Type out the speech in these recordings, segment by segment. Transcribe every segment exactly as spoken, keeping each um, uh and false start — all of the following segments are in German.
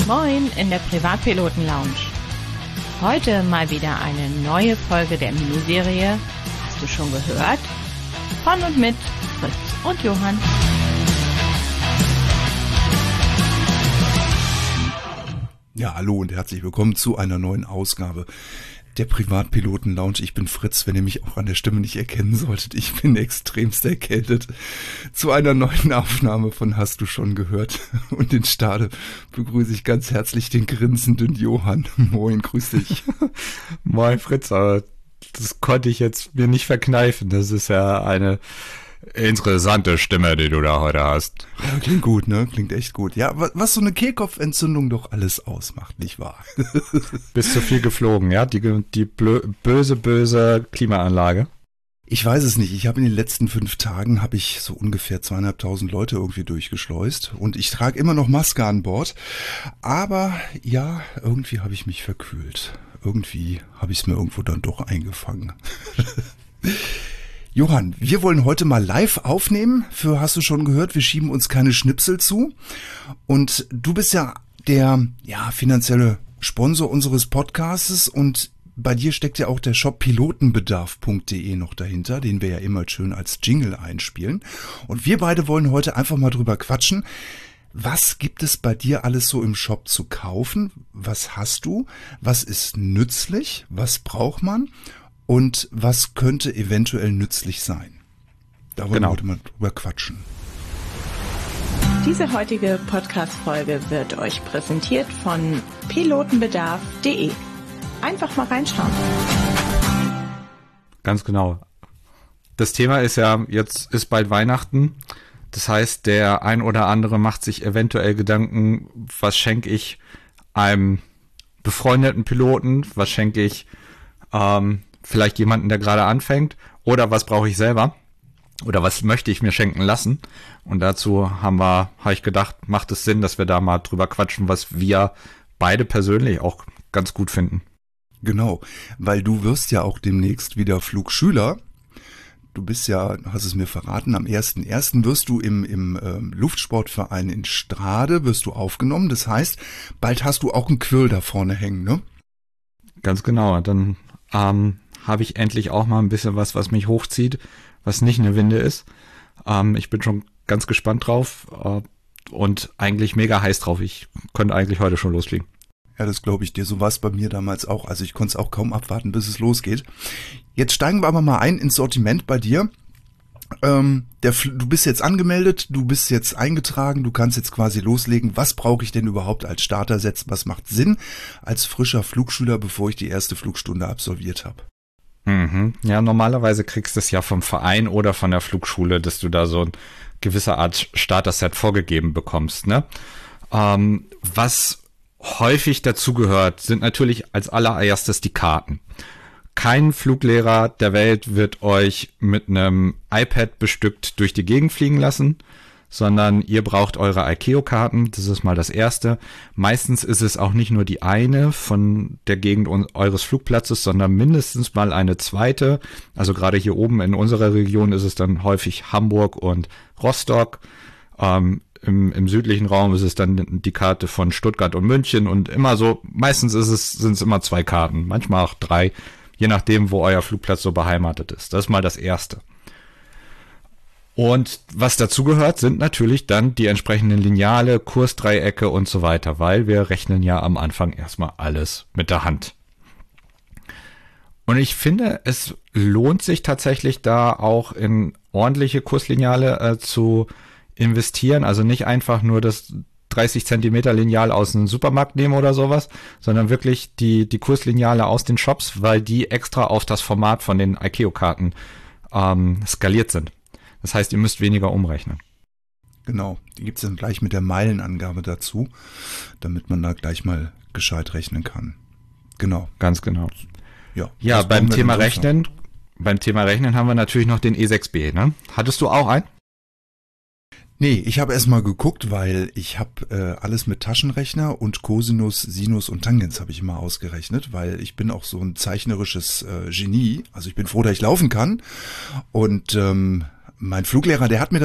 Moin in der Privatpiloten-Lounge. Heute mal wieder eine neue Folge der Miniserie Hast du schon gehört? Von und mit Fritz und Johann. Ja, hallo und herzlich willkommen zu einer neuen Ausgabe der Privatpiloten-Lounge. Ich bin Fritz, wenn ihr mich auch an der Stimme nicht erkennen solltet. Ich bin extremst erkältet. Zu einer neuen Aufnahme von Hast du schon gehört? Und in Stade begrüße ich ganz herzlich den grinsenden Johann. Moin, grüß dich. Moin Fritz, aber das konnte ich jetzt mir nicht verkneifen. Das ist ja eine interessante Stimme, die du da heute hast. Ja, klingt gut, ne? Klingt echt gut. Ja, was so eine Kehlkopfentzündung doch alles ausmacht, nicht wahr? Bist zu viel geflogen, ja? Die, die blö, böse, böse Klimaanlage. Ich weiß es nicht. Ich habe in den letzten fünf Tagen habe ich so ungefähr zweieinhalbtausend Leute irgendwie durchgeschleust und ich trage immer noch Maske an Bord. Aber ja, irgendwie habe ich mich verkühlt. Irgendwie habe ich es mir irgendwo dann doch eingefangen. Johann, wir wollen heute mal live aufnehmen. Für hast du schon gehört, wir schieben uns keine Schnipsel zu. Und du bist ja der ja finanzielle Sponsor unseres Podcastes und bei dir steckt ja auch der Shop pilotenbedarf punkt de noch dahinter, den wir ja immer schön als Jingle einspielen. Und wir beide wollen heute einfach mal drüber quatschen. Was gibt es bei dir alles so im Shop zu kaufen? Was hast du? Was ist nützlich? Was braucht man? Und was könnte eventuell nützlich sein? Da wollen genau. wir heute mal drüber quatschen. Diese heutige Podcast-Folge wird euch präsentiert von pilotenbedarf punkt de. Einfach mal reinschauen. Ganz genau. Das Thema ist ja, jetzt ist bald Weihnachten. Das heißt, der ein oder andere macht sich eventuell Gedanken, was schenke ich einem befreundeten Piloten, was schenke ich ähm, vielleicht jemanden, der gerade anfängt, oder was brauche ich selber oder was möchte ich mir schenken lassen. Und dazu haben wir, habe ich gedacht, macht es Sinn, dass wir da mal drüber quatschen, was wir beide persönlich auch ganz gut finden. Genau, weil du wirst ja auch demnächst wieder Flugschüler. Du bist ja, hast es mir verraten, am ersten ersten wirst du im, im äh, Luftsportverein in Stade, wirst du aufgenommen. Das heißt, bald hast du auch einen Quirl da vorne hängen, ne? Ganz genau, dann ähm, habe ich endlich auch mal ein bisschen was, was mich hochzieht, was nicht eine Winde ist. Ähm, ich bin schon ganz gespannt drauf äh, und eigentlich mega heiß drauf. Ich könnte eigentlich heute schon loslegen. Ja, das glaube ich dir. So war es bei mir damals auch. Also ich konnte es auch kaum abwarten, bis es losgeht. Jetzt steigen wir aber mal ein ins Sortiment bei dir. Ähm, der, du bist jetzt angemeldet, du bist jetzt eingetragen, du kannst jetzt quasi loslegen. Was brauche ich denn überhaupt als Starter-Set? Was macht Sinn als frischer Flugschüler, bevor ich die erste Flugstunde absolviert habe? Mhm. Ja, normalerweise kriegst du es ja vom Verein oder von der Flugschule, dass du da so eine gewisse Art Starter-Set vorgegeben bekommst, ne? Ähm, was häufig dazugehört, sind natürlich als allererstes die Karten. Kein Fluglehrer der Welt wird euch mit einem iPad bestückt durch die Gegend fliegen lassen, sondern ihr braucht eure I C A O-Karten, das ist mal das Erste. Meistens ist es auch nicht nur die eine von der Gegend eures Flugplatzes, sondern mindestens mal eine zweite. Also gerade hier oben in unserer Region ist es dann häufig Hamburg und Rostock. Ähm, im, im südlichen Raum ist es dann die Karte von Stuttgart und München und immer so, meistens ist es, sind es immer zwei Karten, manchmal auch drei, je nachdem, wo euer Flugplatz so beheimatet ist. Das ist mal das Erste. Und was dazugehört, sind natürlich dann die entsprechenden Lineale, Kursdreiecke und so weiter, weil wir rechnen ja am Anfang erstmal alles mit der Hand. Und ich finde, es lohnt sich tatsächlich da auch in ordentliche Kurslineale äh, zu investieren. Also nicht einfach nur das dreißig Zentimeter Lineal aus dem Supermarkt nehmen oder sowas, sondern wirklich die, die Kurslineale aus den Shops, weil die extra auf das Format von den I C A O-Karten ähm, skaliert sind. Das heißt, ihr müsst weniger umrechnen. Genau, die gibt es dann gleich mit der Meilenangabe dazu, damit man da gleich mal gescheit rechnen kann. Genau. Ganz genau. Ja, ja beim Thema Rechnen, beim Thema Rechnen haben wir natürlich noch den E sechs B, ne? Hattest du auch einen? Nee, ich habe erst mal geguckt, weil ich habe äh, alles mit Taschenrechner und Cosinus, Sinus und Tangens habe ich immer ausgerechnet, weil ich bin auch so ein zeichnerisches äh, Genie. Also ich bin froh, dass ich laufen kann. Und ähm, mein Fluglehrer, der hat mir das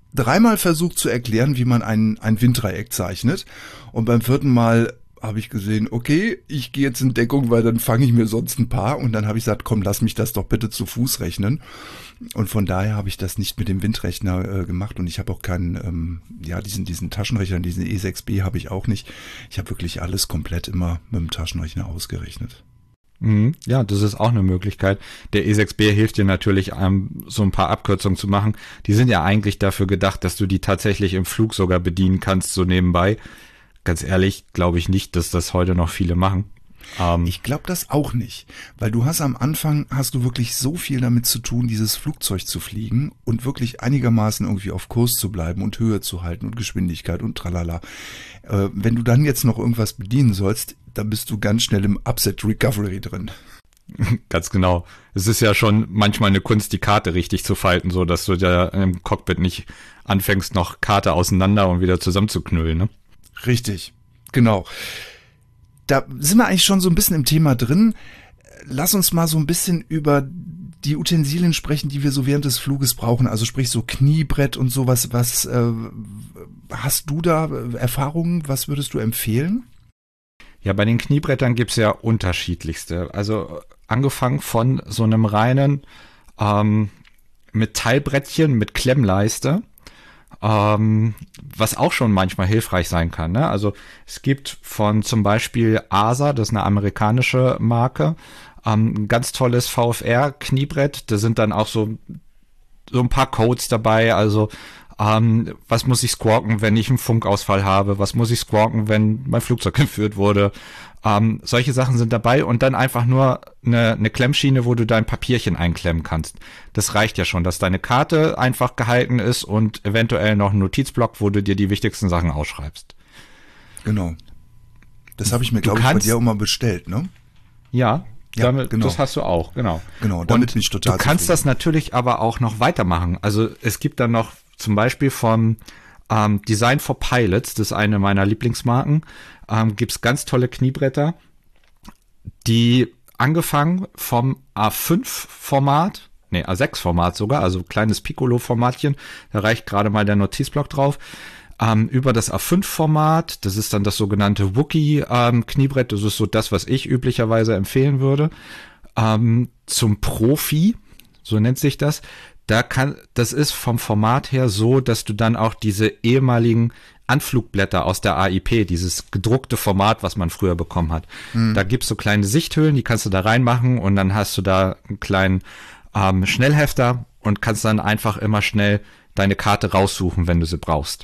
dreimal versucht zu erklären, wie man ein, ein Winddreieck zeichnet. Und beim vierten Mal habe ich gesehen, okay, ich gehe jetzt in Deckung, weil dann fange ich mir sonst ein paar. Und dann habe ich gesagt, komm, lass mich das doch bitte zu Fuß rechnen. Und von daher habe ich das nicht mit dem Windrechner äh, gemacht. Und ich habe auch keinen, ähm, ja, diesen, diesen Taschenrechner, diesen E sechs B habe ich auch nicht. Ich habe wirklich alles komplett immer mit dem Taschenrechner ausgerechnet. Ja, das ist auch eine Möglichkeit. Der E sechs B hilft dir natürlich, ähm, so ein paar Abkürzungen zu machen. Die sind ja eigentlich dafür gedacht, dass du die tatsächlich im Flug sogar bedienen kannst, so nebenbei. Ganz ehrlich, glaube ich nicht, dass das heute noch viele machen. Ähm, ich glaube das auch nicht, weil du hast am Anfang, hast du wirklich so viel damit zu tun, dieses Flugzeug zu fliegen und wirklich einigermaßen irgendwie auf Kurs zu bleiben und Höhe zu halten und Geschwindigkeit und tralala. Äh, wenn du dann jetzt noch irgendwas bedienen sollst, dann bist du ganz schnell im Upset Recovery drin. Ganz genau. Es ist ja schon manchmal eine Kunst, die Karte richtig zu falten, so dass du da im Cockpit nicht anfängst, noch Karte auseinander und wieder zusammenzuknüllen, ne? Richtig, genau. Da sind wir eigentlich schon so ein bisschen im Thema drin. Lass uns mal so ein bisschen über die Utensilien sprechen, die wir so während des Fluges brauchen. Also sprich so Kniebrett und sowas. Was äh, hast du da Erfahrungen? Was würdest du empfehlen? Ja, bei den Kniebrettern gibt's ja unterschiedlichste. Also angefangen von so einem reinen ähm, Metallbrettchen mit Klemmleiste, ähm, was auch schon manchmal hilfreich sein kann, ne? Also es gibt von zum Beispiel A S A, das ist eine amerikanische Marke, ähm, ein ganz tolles V F R-Kniebrett. Da sind dann auch so, so ein paar Codes dabei, also ähm, was muss ich squawken, wenn ich einen Funkausfall habe, was muss ich squawken, wenn mein Flugzeug entführt wurde. Ähm, solche Sachen sind dabei und dann einfach nur eine, eine Klemmschiene, wo du dein Papierchen einklemmen kannst. Das reicht ja schon, dass deine Karte einfach gehalten ist und eventuell noch ein Notizblock, wo du dir die wichtigsten Sachen ausschreibst. Genau. Das habe ich mir, glaube ich, bei dir auch mal bestellt, ne? Ja, ja damit, genau. Das hast du auch, genau. Genau, damit und bin ich total Du kannst zufrieden. das natürlich aber auch noch weitermachen. Also es gibt dann noch zum Beispiel vom ähm, Design for Pilots, das ist eine meiner Lieblingsmarken, ähm, gibt's ganz tolle Kniebretter, die angefangen vom A fünf Format, nee, A sechs Format sogar, also kleines Piccolo-Formatchen, da reicht gerade mal der Notizblock drauf, ähm, über das A fünf Format, das ist dann das sogenannte Wookie-Kniebrett, das ist so das, was ich üblicherweise empfehlen würde, ähm, zum Profi, so nennt sich das. Da kann, das ist vom Format her so, dass du dann auch diese ehemaligen Anflugblätter aus der A I P, dieses gedruckte Format, was man früher bekommen hat. Mhm. Da gibt's so kleine Sichthüllen, die kannst du da reinmachen und dann hast du da einen kleinen ähm, Schnellhefter und kannst dann einfach immer schnell deine Karte raussuchen, wenn du sie brauchst.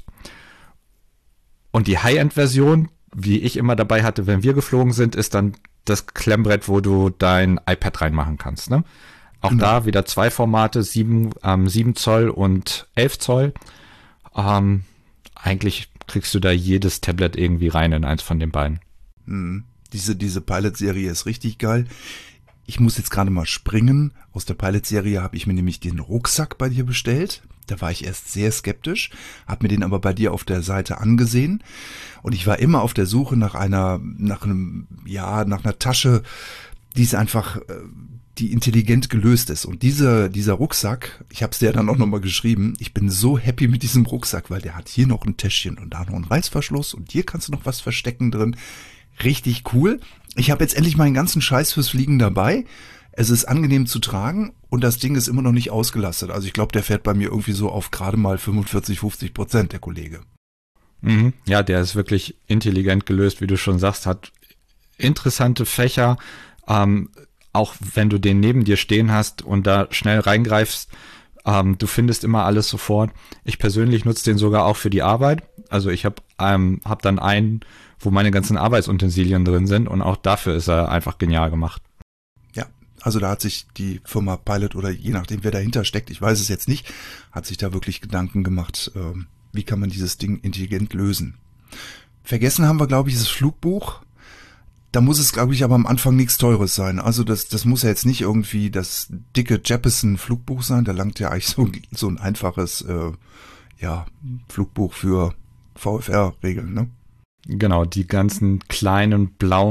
Und die High-End-Version, wie ich immer dabei hatte, wenn wir geflogen sind, ist dann das Klemmbrett, wo du dein iPad reinmachen kannst, ne? Auch genau. Da wieder zwei Formate, sieben, ähm, sieben Zoll und elf Zoll. Ähm, eigentlich kriegst du da jedes Tablet irgendwie rein in eins von den beiden. Hm. Diese, diese Pilot-Serie ist richtig geil. Ich muss jetzt gerade mal springen. Aus der Pilot-Serie habe ich mir nämlich den Rucksack bei dir bestellt. Da war ich erst sehr skeptisch, habe mir den aber bei dir auf der Seite angesehen. Und ich war immer auf der Suche nach einer, nach einem, ja, nach einer Tasche, die ist einfach, die intelligent gelöst ist. Und diese, dieser Rucksack, ich habe es dir dann auch nochmal geschrieben, ich bin so happy mit diesem Rucksack, weil der hat hier noch ein Täschchen und da noch einen Reißverschluss und hier kannst du noch was verstecken drin. Richtig cool. Ich habe jetzt endlich meinen ganzen Scheiß fürs Fliegen dabei. Es ist angenehm zu tragen und das Ding ist immer noch nicht ausgelastet. Also ich glaube, der fährt bei mir irgendwie so auf gerade mal fünfundvierzig, fünfzig Prozent, der Kollege. Mhm. Ja, der ist wirklich intelligent gelöst, wie du schon sagst, hat interessante Fächer. Ähm, auch wenn du den neben dir stehen hast und da schnell reingreifst, ähm, du findest immer alles sofort. Ich persönlich nutze den sogar auch für die Arbeit. Also ich habe ähm, hab dann einen, wo meine ganzen Arbeitsutensilien drin sind und auch dafür ist er einfach genial gemacht. Ja, also da hat sich die Firma Pilot oder je nachdem, wer dahinter steckt, ich weiß es jetzt nicht, hat sich da wirklich Gedanken gemacht, äh, wie kann man dieses Ding intelligent lösen. Vergessen haben wir, glaube ich, das Flugbuch. Da muss es, glaube ich, aber am Anfang nichts Teures sein. Also das, das muss ja jetzt nicht irgendwie das dicke Jeppesen-Flugbuch sein. Da langt ja eigentlich so, so ein einfaches äh, ja, Flugbuch für V F R-Regeln, ne? Genau, die ganzen kleinen blauen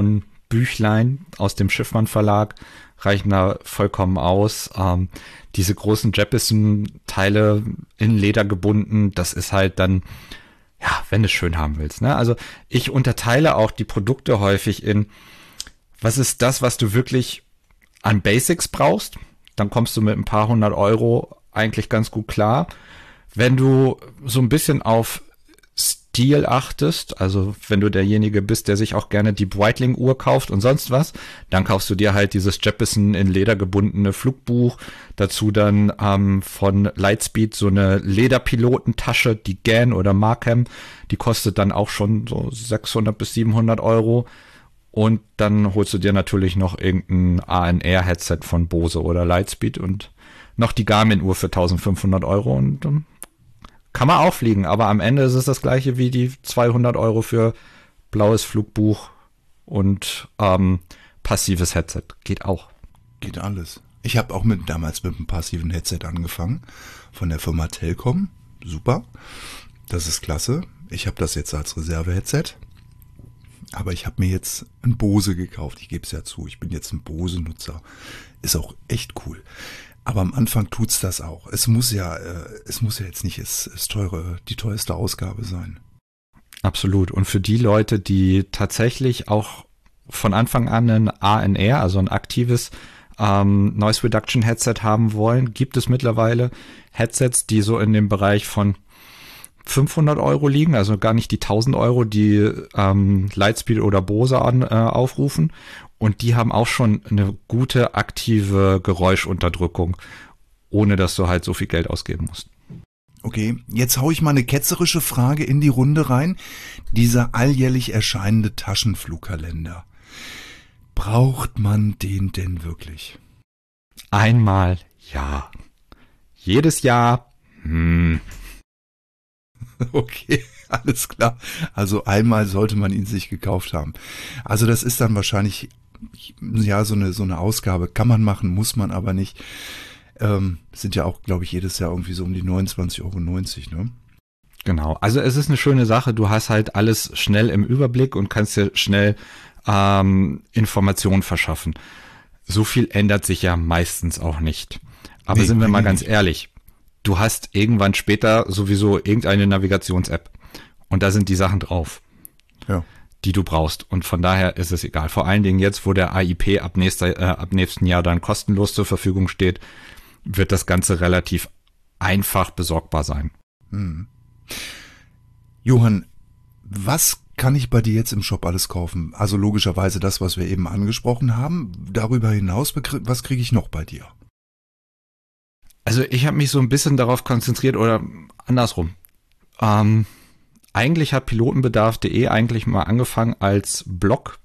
Büchlein aus dem Schiffmann Verlag reichen da vollkommen aus. Ähm, diese großen Jeppesen-Teile in Leder gebunden, das ist halt dann, ja, wenn du es schön haben willst. Ne? Also ich unterteile auch die Produkte häufig in, was ist das, was du wirklich an Basics brauchst? Dann kommst du mit ein paar hundert Euro eigentlich ganz gut klar. Wenn du so ein bisschen auf Stil achtest, also wenn du derjenige bist, der sich auch gerne die Breitling-Uhr kauft und sonst was, dann kaufst du dir halt dieses Jeppesen in Leder gebundene Flugbuch, dazu dann ähm, von Lightspeed so eine Lederpilotentasche, die Gan oder Markham, die kostet dann auch schon so sechshundert bis siebenhundert Euro und dann holst du dir natürlich noch irgendein A N R-Headset von Bose oder Lightspeed und noch die Garmin-Uhr für eintausendfünfhundert Euro und ähm, kann man auch fliegen, aber am Ende ist es das gleiche wie die zweihundert Euro für blaues Flugbuch und ähm, passives Headset. Geht auch. Geht alles. Ich habe auch mit damals mit einem passiven Headset angefangen von der Firma Telkom. Super. Das ist klasse. Ich habe das jetzt als Reserve-Headset. Aber ich habe mir jetzt ein Bose gekauft. Ich gebe es ja zu. Ich bin jetzt ein Bose-Nutzer. Ist auch echt cool. Aber am Anfang tut's das auch. Es muss ja, äh, es muss ja jetzt nicht es, es teure, die teuerste Ausgabe sein. Absolut. Und für die Leute, die tatsächlich auch von Anfang an ein A N R, also ein aktives ähm, Noise Reduction Headset haben wollen, gibt es mittlerweile Headsets, die so in dem Bereich von fünfhundert Euro liegen, also gar nicht die tausend Euro, die ähm, Lightspeed oder Bose an, äh, aufrufen. Und die haben auch schon eine gute aktive Geräuschunterdrückung, ohne dass du halt so viel Geld ausgeben musst. Okay, jetzt hau ich mal eine ketzerische Frage in die Runde rein. Dieser alljährlich erscheinende Taschenflugkalender. Braucht man den denn wirklich? Einmal ja. Jedes Jahr, hm. Okay, alles klar. Also einmal sollte man ihn sich gekauft haben. Also das ist dann wahrscheinlich ja so eine so eine Ausgabe. Kann man machen, muss man aber nicht. Ähm, sind ja auch, glaube ich, jedes Jahr irgendwie so um die neunundzwanzig Euro neunzig, ne? Genau. Also es ist eine schöne Sache. Du hast halt alles schnell im Überblick und kannst dir schnell ähm, Informationen verschaffen. So viel ändert sich ja meistens auch nicht. Aber nee, sind wir mal ganz nicht. ehrlich. Du hast irgendwann später sowieso irgendeine Navigations-App und da sind die Sachen drauf, ja, die du brauchst. Und von daher ist es egal. Vor allen Dingen jetzt, wo der A I P ab, nächster, äh, ab nächsten Jahr dann kostenlos zur Verfügung steht, wird das Ganze relativ einfach besorgbar sein. Hm. Johann, was kann ich bei dir jetzt im Shop alles kaufen? Also logischerweise das, was wir eben angesprochen haben. Darüber hinaus, was kriege ich noch bei dir? Also ich habe mich so ein bisschen darauf konzentriert oder andersrum. Ähm, eigentlich hat pilotenbedarf punkt de eigentlich mal angefangen als Blog,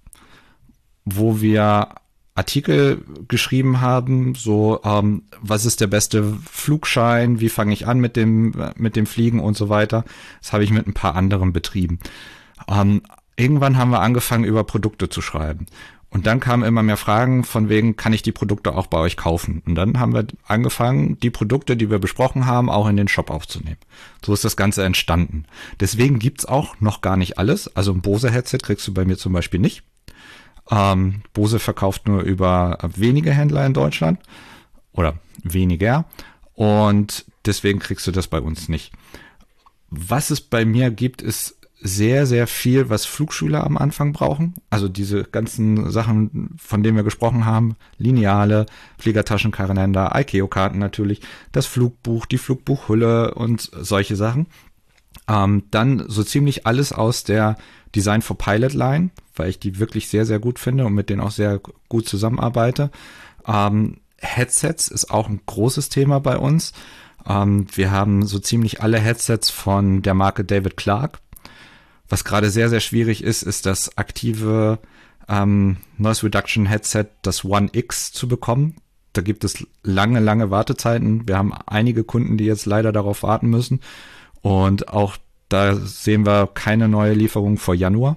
wo wir Artikel geschrieben haben, so ähm, was ist der beste Flugschein, wie fange ich an mit dem mit dem Fliegen und so weiter. Das habe ich mit ein paar anderen betrieben. Ähm, irgendwann haben wir angefangen, über Produkte zu schreiben. Und dann kamen immer mehr Fragen von wegen, kann ich die Produkte auch bei euch kaufen? Und dann haben wir angefangen, die Produkte, die wir besprochen haben, auch in den Shop aufzunehmen. So ist das Ganze entstanden. Deswegen gibt's auch noch gar nicht alles. Also ein Bose-Headset kriegst du bei mir zum Beispiel nicht. Ähm, Bose verkauft nur über wenige Händler in Deutschland. Oder weniger. Und deswegen kriegst du das bei uns nicht. Was es bei mir gibt, ist sehr, sehr viel, was Flugschüler am Anfang brauchen. Also diese ganzen Sachen, von denen wir gesprochen haben, Lineale, Fliegertaschenkalender, I C A O-Karten natürlich, das Flugbuch, die Flugbuchhülle und solche Sachen. Ähm, dann so ziemlich alles aus der Design for Pilot Line, weil ich die wirklich sehr, sehr gut finde und mit denen auch sehr gut zusammenarbeite. Ähm, Headsets ist auch ein großes Thema bei uns. Ähm, wir haben so ziemlich alle Headsets von der Marke David Clark. Was gerade sehr, sehr schwierig ist, ist das aktive ähm, Noise Reduction Headset, das One X, zu bekommen. Da gibt es lange, lange Wartezeiten. Wir haben einige Kunden, die jetzt leider darauf warten müssen. Und auch da sehen wir keine neue Lieferung vor Januar.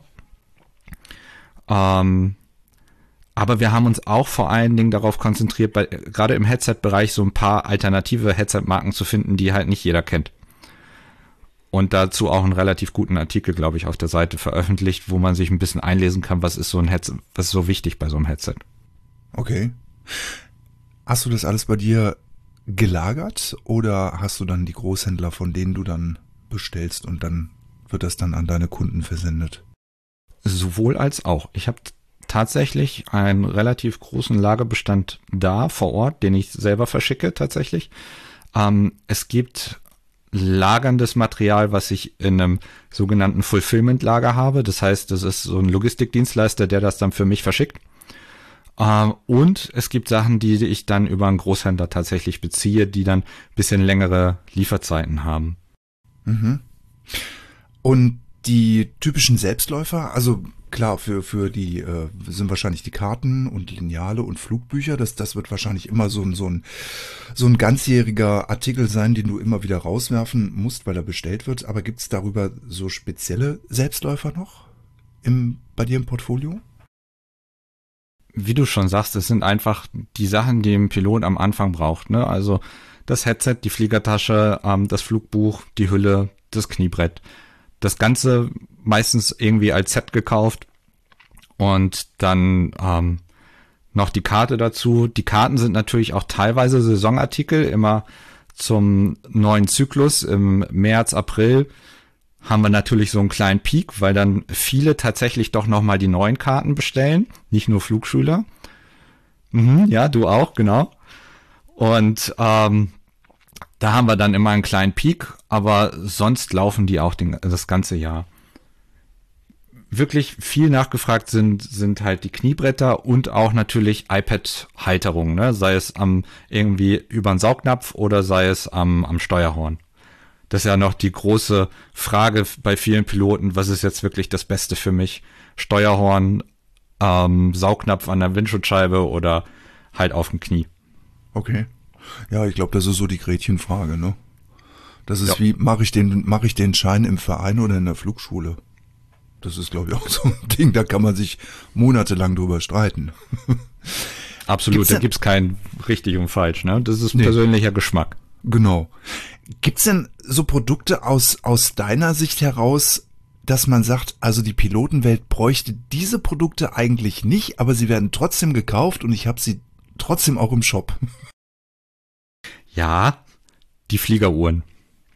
Ähm, aber wir haben uns auch vor allen Dingen darauf konzentriert, bei, gerade im Headset-Bereich so ein paar alternative Headset-Marken zu finden, die halt nicht jeder kennt. und dazu auch einen relativ guten Artikel, glaube ich, auf der Seite veröffentlicht, wo man sich ein bisschen einlesen kann, was ist so ein Headset, was ist so wichtig bei so einem Headset. Okay. Hast du das alles bei dir gelagert oder hast du dann die Großhändler, von denen du dann bestellst und dann wird das dann an deine Kunden versendet? Sowohl als auch. Ich habe tatsächlich einen relativ großen Lagerbestand da vor Ort, den ich selber verschicke tatsächlich. Ähm, es gibt lagerndes Material, was ich in einem sogenannten Fulfillment-Lager habe. Das heißt, das ist so ein Logistikdienstleister, der das dann für mich verschickt. Ähm, und es gibt Sachen, die ich dann über einen Großhändler tatsächlich beziehe, die dann ein bisschen längere Lieferzeiten haben. Mhm. Und die typischen Selbstläufer, also klar, für für die äh, sind wahrscheinlich die Karten und Lineale und Flugbücher. Das das wird wahrscheinlich immer so ein so ein so ein ganzjähriger Artikel sein, den du immer wieder rauswerfen musst, weil er bestellt wird. Aber gibt's darüber so spezielle Selbstläufer noch im bei dir im Portfolio? Wie du schon sagst, es sind einfach die Sachen, die ein Pilot am Anfang braucht, ne? Also das Headset, die Fliegertasche, ähm, das Flugbuch, die Hülle, das Kniebrett. Das Ganze meistens irgendwie als Set gekauft und dann ähm, noch die Karte dazu. Die Karten sind natürlich auch teilweise Saisonartikel, immer zum neuen Zyklus im März, April haben wir natürlich so einen kleinen Peak, weil dann viele tatsächlich doch nochmal die neuen Karten bestellen, nicht nur Flugschüler. Mhm, ja, du auch, genau. Und ähm, da haben wir dann immer einen kleinen Peak, aber sonst laufen die auch den, das ganze Jahr. Wirklich viel nachgefragt sind sind halt die Kniebretter und auch natürlich iPad-Halterungen, ne? Sei es am irgendwie über einen Saugnapf oder sei es am, am Steuerhorn. Das ist ja noch die große Frage bei vielen Piloten, was ist jetzt wirklich das Beste für mich? Steuerhorn, ähm, Saugnapf an der Windschutzscheibe oder halt auf dem Knie. Okay. Ja, ich glaube, das ist so die Gretchenfrage, ne? Das ist ja. wie, mache ich den, mache ich den Schein im Verein oder in der Flugschule? Das ist, glaube ich, auch so ein Ding, da kann man sich monatelang drüber streiten. Absolut, Gibt's da denn, gibt's kein richtig und falsch, ne? Das ist nee. persönlicher Geschmack. Genau. Gibt's denn so Produkte aus, aus deiner Sicht heraus, dass man sagt, also die Pilotenwelt bräuchte diese Produkte eigentlich nicht, aber sie werden trotzdem gekauft und ich habe sie trotzdem auch im Shop? Ja, die Fliegeruhren.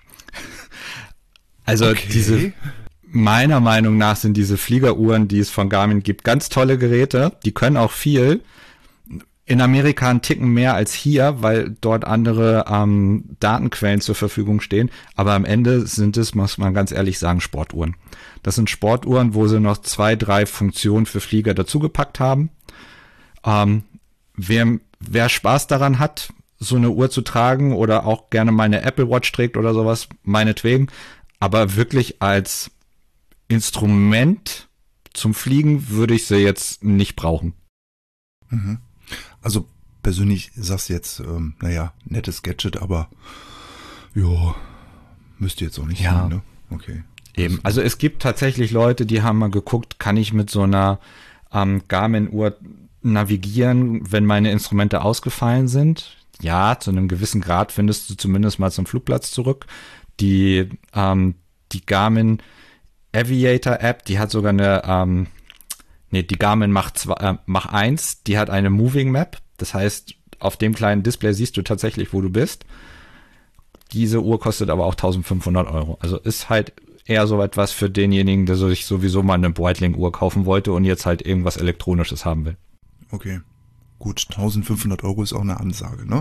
Also okay. diese, meiner Meinung nach sind diese Fliegeruhren, die es von Garmin gibt, ganz tolle Geräte. Die können auch viel. In Amerika einen Ticken mehr als hier, weil dort andere ähm, Datenquellen zur Verfügung stehen. Aber am Ende sind es, muss man ganz ehrlich sagen, Sportuhren. Das sind Sportuhren, wo sie noch zwei, drei Funktionen für Flieger dazugepackt haben. Ähm, wer, wer Spaß daran hat, so eine Uhr zu tragen oder auch gerne mal eine Apple Watch trägt oder sowas, meinetwegen. Aber wirklich als Instrument zum Fliegen würde ich sie jetzt nicht brauchen. Mhm. Also persönlich sagst du jetzt, ähm, naja, nettes Gadget, aber ja, müsste jetzt auch nicht ja. sein, ne? Okay. Eben, also es gibt tatsächlich Leute, die haben mal geguckt, kann ich mit so einer ähm, Garmin-Uhr navigieren, wenn meine Instrumente ausgefallen sind? Ja, zu einem gewissen Grad findest du zumindest mal zum Flugplatz zurück. Die, ähm, die Garmin Aviator App, die hat sogar eine, ähm, nee, die Garmin Mach zwei, äh, Mach eins, die hat eine Moving Map. Das heißt, auf dem kleinen Display siehst du tatsächlich, wo du bist. Diese Uhr kostet aber auch eintausendfünfhundert Euro. Also ist halt eher so etwas für denjenigen, der sich sowieso mal eine Breitling-Uhr kaufen wollte und jetzt halt irgendwas Elektronisches haben will. Okay, gut, eintausendfünfhundert Euro ist auch eine Ansage, ne?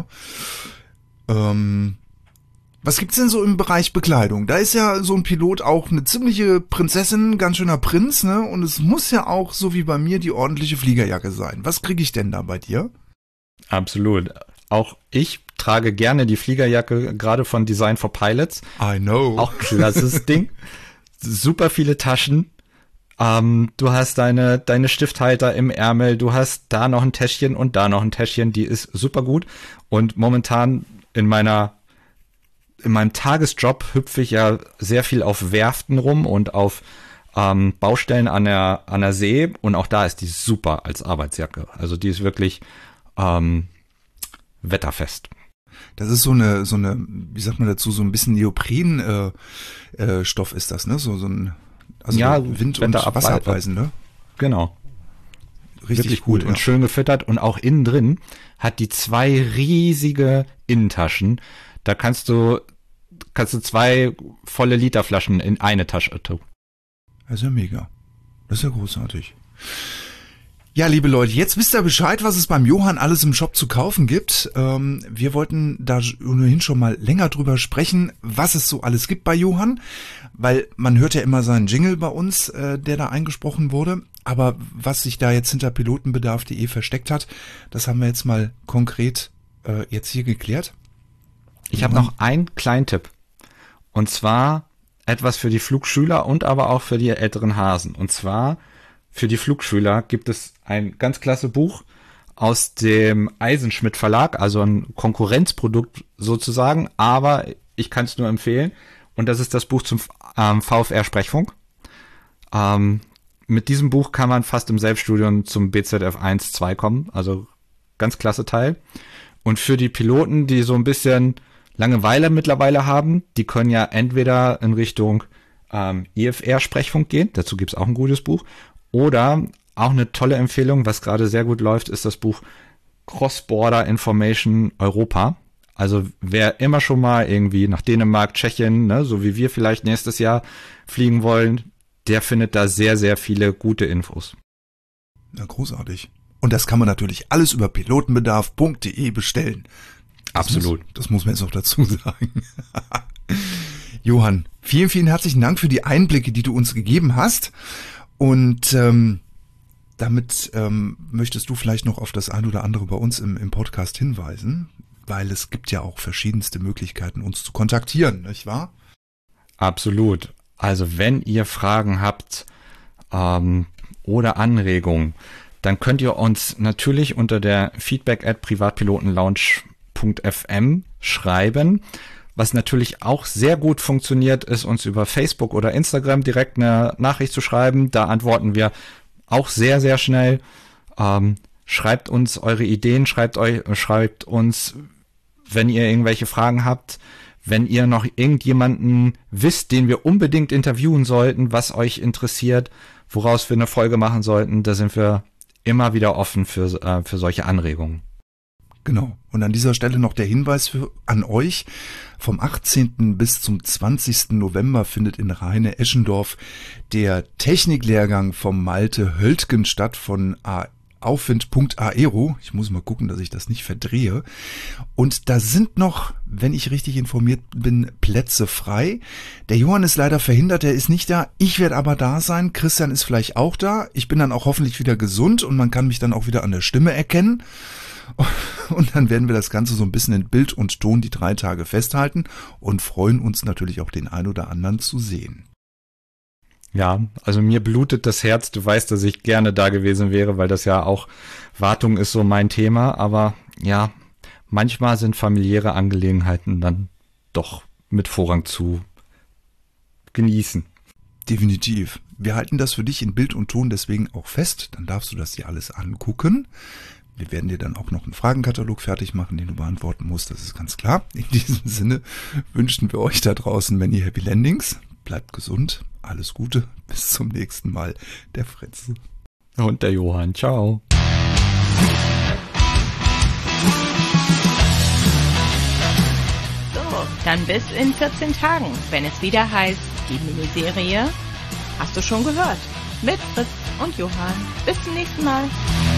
Ähm, was gibt's denn so im Bereich Bekleidung? Da ist ja so ein Pilot auch eine ziemliche Prinzessin, ganz schöner Prinz, ne? Und es muss ja auch, so wie bei mir, die ordentliche Fliegerjacke sein. Was kriege ich denn da bei dir? Absolut. Auch ich trage gerne die Fliegerjacke, gerade von Design for Pilots. I know. Auch klasses Ding. Super viele Taschen. Ähm, du hast deine, deine Stifthalter im Ärmel, du hast da noch ein Täschchen und da noch ein Täschchen, die ist super gut. Und momentan in meiner, in meinem Tagesjob hüpfe ich ja sehr viel auf Werften rum und auf ähm, Baustellen an der, an der See. Und auch da ist die super als Arbeitsjacke. Also die ist wirklich ähm, wetterfest. Das ist so eine, so eine, wie sagt man dazu, so ein bisschen Neopren äh, äh, Stoff ist das, ne? So, so ein also ja, Wind- und Wasserabweisen, ne? Genau. Richtig Wirklich gut, gut ja. und schön gefüttert. Und auch innen drin hat die zwei riesige Innentaschen. Da kannst du, kannst du zwei volle Literflaschen in eine Tasche tun. Das ist ja mega. Das ist ja großartig. Ja, liebe Leute, jetzt wisst ihr Bescheid, was es beim Johann alles im Shop zu kaufen gibt. Ähm, wir wollten da ohnehin schon mal länger drüber sprechen, was es so alles gibt bei Johann, weil man hört ja immer seinen Jingle bei uns, äh, der da eingesprochen wurde. Aber was sich da jetzt hinter pilotenbedarf punkt de versteckt hat, das haben wir jetzt mal konkret äh, jetzt hier geklärt. Ich habe noch einen kleinen Tipp. Und zwar etwas für die Flugschüler und aber auch für die älteren Hasen. Und zwar für die Flugschüler gibt es ein ganz klasse Buch aus dem Eisenschmidt Verlag, also ein Konkurrenzprodukt sozusagen, aber ich kann es nur empfehlen. Und das ist das Buch zum ähm, VfR-Sprechfunk. Ähm, mit diesem Buch kann man fast im Selbststudium zum B Z F eins zwei kommen, also ganz klasse Teil. Und für die Piloten, die so ein bisschen Langeweile mittlerweile haben, die können ja entweder in Richtung ähm, I F R-Sprechfunk gehen, dazu gibt's auch ein gutes Buch, oder auch eine tolle Empfehlung, was gerade sehr gut läuft, ist das Buch Cross-Border Information Europa. Also wer immer schon mal irgendwie nach Dänemark, Tschechien, ne, so wie wir vielleicht nächstes Jahr fliegen wollen, der findet da sehr, sehr viele gute Infos. Ja, großartig. Und das kann man natürlich alles über pilotenbedarf punkt de bestellen. Das Absolut. Muss, das muss man jetzt auch dazu sagen. Johann, vielen, vielen herzlichen Dank für die Einblicke, die du uns gegeben hast. Und ähm, damit ähm, möchtest du vielleicht noch auf das ein oder andere bei uns im, im Podcast hinweisen, weil es gibt ja auch verschiedenste Möglichkeiten, uns zu kontaktieren, nicht wahr? Absolut. Also wenn ihr Fragen habt ähm, oder Anregungen, dann könnt ihr uns natürlich unter der feedback at privatpilotenlounge punkt f m schreiben. Was natürlich auch sehr gut funktioniert, ist uns über Facebook oder Instagram direkt eine Nachricht zu schreiben. Da antworten wir auch sehr, sehr schnell. Ähm, schreibt uns eure Ideen, schreibt euch, schreibt uns, wenn ihr irgendwelche Fragen habt, wenn ihr noch irgendjemanden wisst, den wir unbedingt interviewen sollten, was euch interessiert, woraus wir eine Folge machen sollten, da sind wir immer wieder offen für, äh, für solche Anregungen. Genau. Und an dieser Stelle noch der Hinweis für, an euch. Vom achtzehnten bis zum zwanzigsten November findet in Rheine-Eschendorf der Techniklehrgang vom Malte Höltgen statt von Aufwind punkt aero. Ich muss mal gucken, dass ich das nicht verdrehe. Und da sind noch, wenn ich richtig informiert bin, Plätze frei. Der Johann ist leider verhindert, der ist nicht da. Ich werde aber da sein. Christian ist vielleicht auch da. Ich bin dann auch hoffentlich wieder gesund und man kann mich dann auch wieder an der Stimme erkennen. Und dann werden wir das Ganze so ein bisschen in Bild und Ton die drei Tage festhalten und freuen uns natürlich auch den ein oder anderen zu sehen. Ja, also mir blutet das Herz. Du weißt, dass ich gerne da gewesen wäre, weil das ja auch, Wartung ist so mein Thema. Aber ja, manchmal sind familiäre Angelegenheiten dann doch mit Vorrang zu genießen. Definitiv. Wir halten das für dich in Bild und Ton deswegen auch fest. Dann darfst du das dir alles angucken. Wir werden dir dann auch noch einen Fragenkatalog fertig machen, den du beantworten musst, das ist ganz klar. In diesem Sinne wünschen wir euch da draußen many happy landings. Bleibt gesund, alles Gute, bis zum nächsten Mal. Der Fritz. Und der Johann, ciao. So, dann bis in vierzehn Tagen, wenn es wieder heißt, die Miniserie Hast du schon gehört? Mit Fritz und Johann. Bis zum nächsten Mal.